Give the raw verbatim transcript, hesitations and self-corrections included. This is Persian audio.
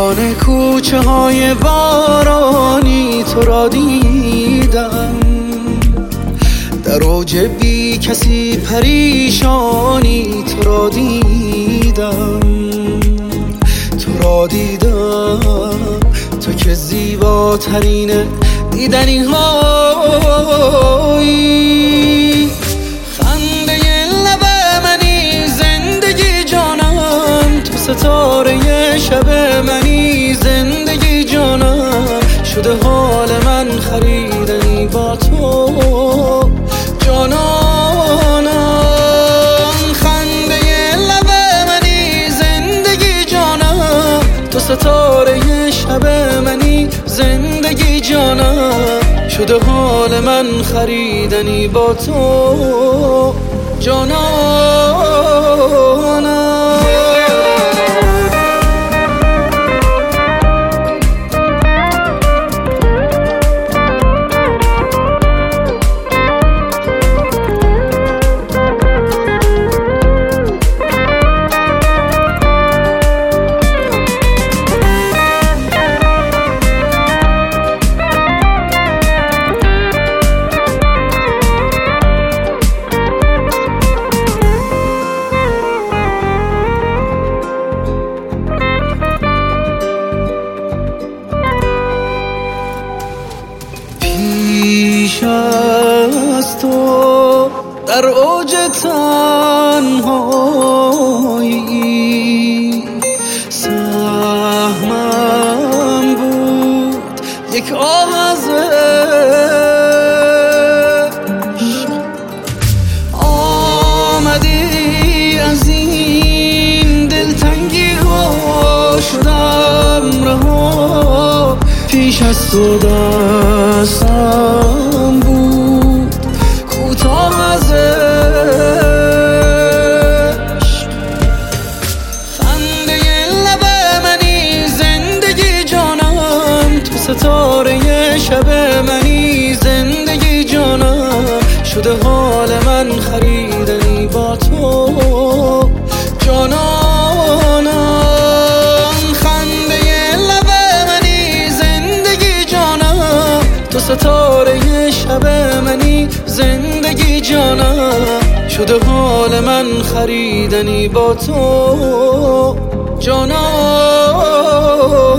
میان کوچه های بارانی تو را دیدم، در اوج بی کسی پریشانی تو را دیدم، تو را دیدم، تو که زیباترین دیدنی هایی. خنده لب منی زندگی جانم، تو ستاره شب منی زندگی جانم، شده حال من خریدنی با تو جانانم. خنده لب منی زندگی جانم، تو ستاره شب منی زندگی جانم، شده حال من خریدنی با تو جانانم. پیش از تو در اوج تنهایی سهمم بود یک آه از عشق، آمدی از این دلتنگی ها شدم رها. پیش از تو دستم بود کوتاه از عشق، خنده لب منی زندگی جانم، تو ستاره شب منی زندگی جانم، شده حال من خریدنی با تو جانانم. تو ستاره شب منی زندگی جانم، شده حال من خریدنی با تو جانم.